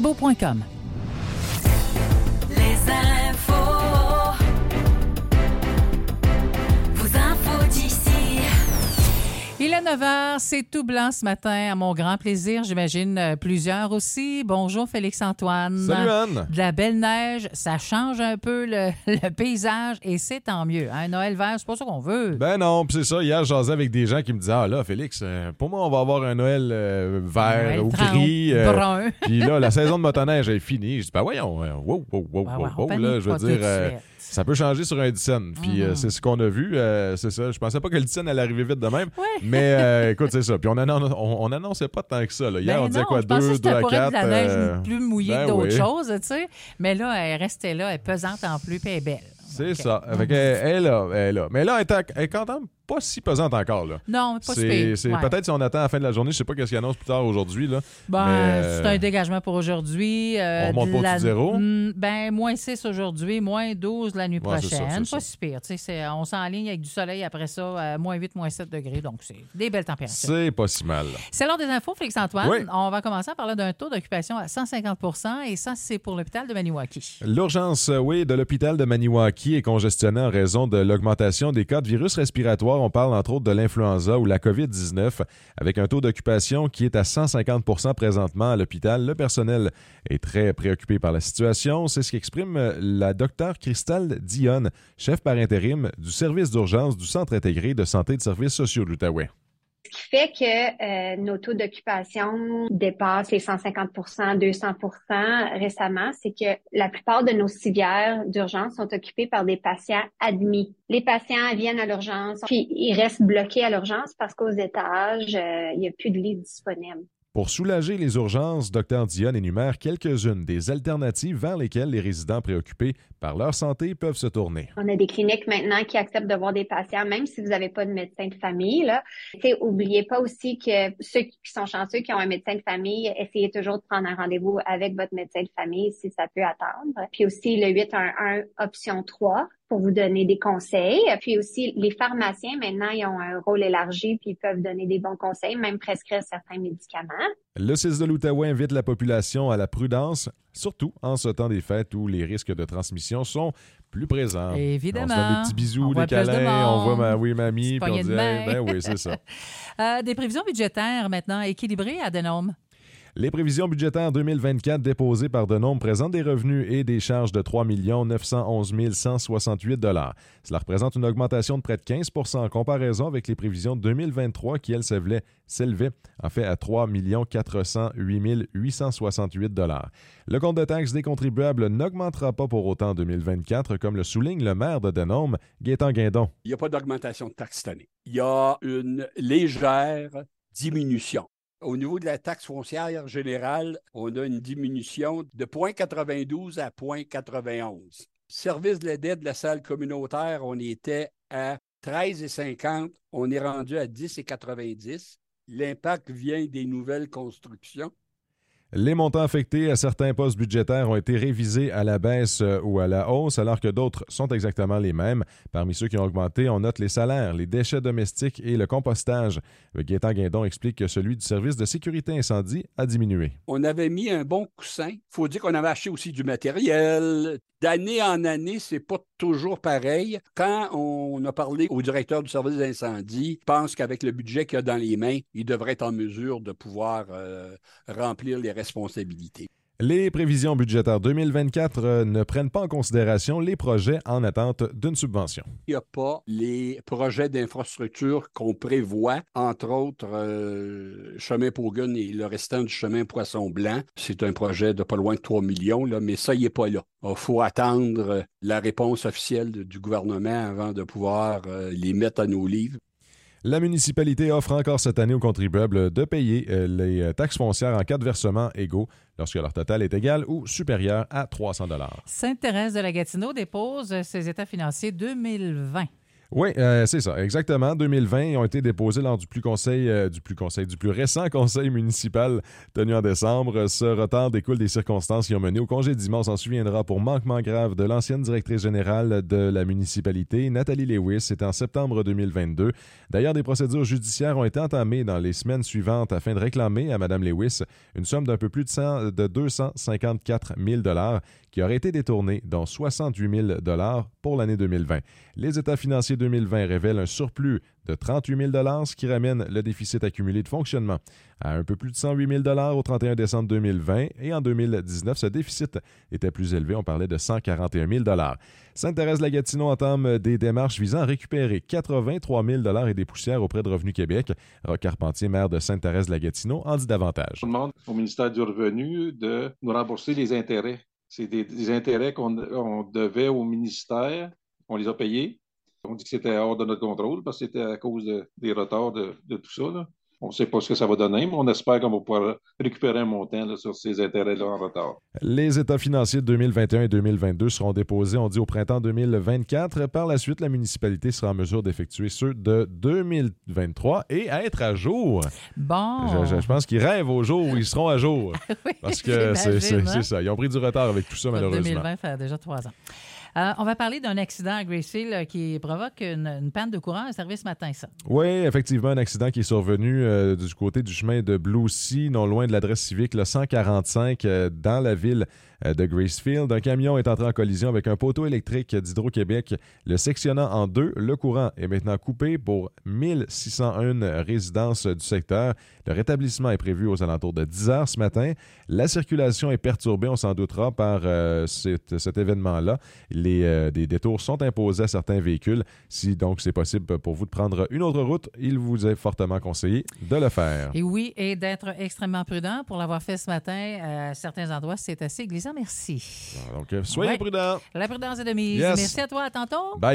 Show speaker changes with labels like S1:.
S1: Trudeau.com.
S2: Les infos. Vos infos d'ici.
S1: Il est 9h, c'est tout blanc ce matin, à mon grand plaisir. J'imagine plusieurs aussi. Bonjour Félix-Antoine.
S3: Salut Anne.
S1: De la belle neige, ça change un peu le paysage et c'est tant mieux. Hein? Noël vert, c'est pas ça qu'on veut.
S3: Ben non, puis c'est ça. Hier, je jasais avec des gens qui me disaient « Ah là, Félix, pour moi, on va avoir un Noël vert
S1: Noël
S3: ou gris.
S1: brun. »
S3: Puis là, la saison de motoneige est finie. Je dis « Ben voyons, wow, là, je veux dire... ça peut changer sur un Dyson. Puis c'est ce qu'on a vu. C'est ça. Je pensais pas que le Dyson allait arriver vite de même.
S1: Ouais.
S3: Mais écoute, c'est ça. Puis on annonçait pas tant que ça. Là. Hier,
S1: Ben
S3: on disait
S1: non,
S3: quoi?
S1: je pensais
S3: 2
S1: que
S3: à
S1: c'était
S3: 4.
S1: de la neige plus mouillée
S3: ben
S1: que d'autres
S3: oui.
S1: choses, tu sais. Mais là, elle restait là, elle est pesante en plus, puis elle est belle.
S3: C'est
S1: Donc,
S3: ça. Fait elle est là. Mais là, elle est quand même pas si pesante encore. Là.
S1: Non, pas si pire.
S3: C'est
S1: Ouais.
S3: peut-être si on attend à la fin de la journée, je sais pas qu'est-ce qu'il annonce plus tard aujourd'hui. Là.
S1: Ben, c'est un dégagement pour aujourd'hui.
S3: On remonte pas au-dessus de zéro?
S1: Ben, moins 6 aujourd'hui, moins 12 la nuit
S3: Ouais, c'est
S1: prochaine.
S3: ça.
S1: Pas si pire. On s'enligne avec du soleil après ça, moins 8, moins 7 degrés. Donc, c'est des belles températures.
S3: C'est pas si mal. Là.
S1: C'est l'heure des infos, Félix-Antoine.
S3: Oui.
S1: On va commencer à parler d'un taux d'occupation à 150 et ça, c'est pour l'hôpital de Maniwaki.
S3: L'urgence, de l'hôpital de Maniwaki est congestionnée en raison de l'augmentation des cas de virus respiratoires. On parle entre autres de l'influenza ou la COVID-19, avec un taux d'occupation qui est à 150 présentement à l'hôpital. Le personnel est très préoccupé par la situation. C'est ce qu'exprime la docteure Christelle Dionne, chef par intérim du service d'urgence du Centre intégré de santé et de services sociaux de l'Outaouais.
S4: Ce qui fait que nos taux d'occupation dépassent les 150 200 récemment, c'est que la plupart de nos civières d'urgence sont occupées par des patients admis. Les patients viennent à l'urgence, puis ils restent bloqués à l'urgence parce qu'aux étages, il n'y a plus de lits disponibles.
S3: Pour soulager les urgences, Dr Dionne énumère quelques-unes des alternatives vers lesquelles les résidents préoccupés par leur santé peuvent se tourner.
S4: On a des cliniques maintenant qui acceptent de voir des patients, même si vous n'avez pas de médecin de famille. Là. Oubliez pas aussi que ceux qui sont chanceux, qui ont un médecin de famille, essayez toujours de prendre un rendez-vous avec votre médecin de famille si ça peut attendre. Puis aussi le 811 option 3 pour vous donner des conseils. Puis aussi, les pharmaciens, maintenant, ils ont un rôle élargi puis ils peuvent donner des bons conseils, même prescrire certains médicaments.
S3: Le CIS de l'Outaouais invite la population à la prudence, surtout en ce temps des fêtes où les risques de transmission sont plus présents.
S1: Évidemment.
S3: On se donne des petits bisous, des
S1: plus de
S3: câlins, on
S1: monde.
S3: voit mamie, puis on
S1: Poignée
S3: dit
S1: de main.
S3: ben oui, c'est ça.
S1: Des prévisions budgétaires maintenant équilibrées à Denôme.
S3: Les prévisions budgétaires 2024 déposées par Denôme présentent des revenus et des charges de 3 911 168 $. Cela représente une augmentation de près de 15 en comparaison avec les prévisions de 2023 qui, elles, s'élevaient en fait à 3 408 868 $. Le compte de taxes des contribuables n'augmentera pas pour autant en 2024, comme le souligne le maire de Denôme, Gaétan Guindon.
S5: Il n'y a pas d'augmentation de taxes cette année. Il y a une légère diminution. Au niveau de la taxe foncière générale, on a une diminution de 0,92 à 0,91. Service de la dette de la salle communautaire, on était à 13,50. On est rendu à 10,90. L'impact vient des nouvelles constructions.
S3: Les montants affectés à certains postes budgétaires ont été révisés à la baisse ou à la hausse, alors que d'autres sont exactement les mêmes. Parmi ceux qui ont augmenté, on note les salaires, les déchets domestiques et le compostage. Gaétan Guindon explique que celui du service de sécurité incendie a diminué.
S5: On avait mis un bon coussin. Il faut dire qu'on avait acheté aussi du matériel. D'année en année, c'est pas toujours pareil. Quand on a parlé au directeur du service d'incendie, je pense qu'avec le budget qu'il a dans les mains, il devrait être en mesure de pouvoir remplir les responsabilités.
S3: Les prévisions budgétaires 2024 ne prennent pas en considération les projets en attente d'une subvention.
S5: Il n'y a pas les projets d'infrastructure qu'on prévoit, entre autres chemin Paugun et le restant du chemin Poisson-Blanc. C'est un projet de pas loin de 3 millions, là, mais ça, il n'est pas là. Il faut attendre la réponse officielle du gouvernement avant de pouvoir les mettre à nos livres.
S3: La municipalité offre encore cette année aux contribuables de payer les taxes foncières en cas de versement égaux lorsque leur total est égal ou supérieur à 300 $.
S1: Sainte-Thérèse de la Gatineau dépose ses états financiers 2020.
S3: Oui, c'est ça, exactement. 2020, ils ont été déposés lors du plus récent conseil municipal tenu en décembre. Ce retard découle des circonstances qui ont mené au congédiement, on s'en souviendra, pour manquement grave de l'ancienne directrice générale de la municipalité, Nathalie Lewis. C'était en septembre 2022. D'ailleurs, des procédures judiciaires ont été entamées dans les semaines suivantes afin de réclamer à Mme Lewis une somme d'un peu plus de 254 000 $ qui aurait été détournée, dont 68 000 $ pour l'année 2020. Les états financiers 2020 révèlent un surplus de 38 000 $, ce qui ramène le déficit accumulé de fonctionnement à un peu plus de 108 000 $ au 31 décembre 2020. Et en 2019, ce déficit était plus élevé. On parlait de 141 000 $. Sainte-Thérèse-de-la-Gatineau entame des démarches visant à récupérer 83 000 $ et des poussières auprès de Revenu Québec. Roch Carpentier, maire de Sainte-Thérèse-de-la-Gatineau, en dit davantage.
S6: On demande au ministère du Revenu de nous rembourser les intérêts. C'est des intérêts qu'on devait au ministère. On les a payés. On dit que c'était hors de notre contrôle parce que c'était à cause des retards de tout ça, là. On ne sait pas ce que ça va donner, mais on espère qu'on va pouvoir récupérer un montant là, sur ces intérêts-là en retard.
S3: Les états financiers de 2021 et 2022 seront déposés, on dit, au printemps 2024. Par la suite, la municipalité sera en mesure d'effectuer ceux de 2023 et à être à jour.
S1: Bon.
S3: Je pense qu'ils rêvent au jour où ils seront à jour.
S1: Oui,
S3: parce que c'est
S1: j'imagine,
S3: ça. Ils ont pris du retard avec tout ça, malheureusement.
S1: 2020 fait déjà 3 ans. On va parler d'un accident à Gracefield qui provoque une panne de courant à service matin, ça.
S3: Oui, effectivement, un accident qui est survenu du côté du chemin de Blue Sea, non loin de l'adresse civique le 145 dans la ville de Gracefield. Un camion est entré en collision avec un poteau électrique d'Hydro-Québec, le sectionnant en deux. Le courant est maintenant coupé pour 1601 résidences du secteur. Le rétablissement est prévu aux alentours de 10 heures ce matin. La circulation est perturbée, on s'en doutera, par cet événement-là. Des détours sont imposés à certains véhicules. Si donc c'est possible pour vous de prendre une autre route, il vous est fortement conseillé de le faire.
S1: Et oui, et d'être extrêmement prudent. Pour l'avoir fait ce matin, à certains endroits, c'est assez glissant. Merci.
S3: Donc, soyez prudents.
S1: La prudence est de mise.
S3: Yes.
S1: Merci à toi. À tantôt.
S3: Bye.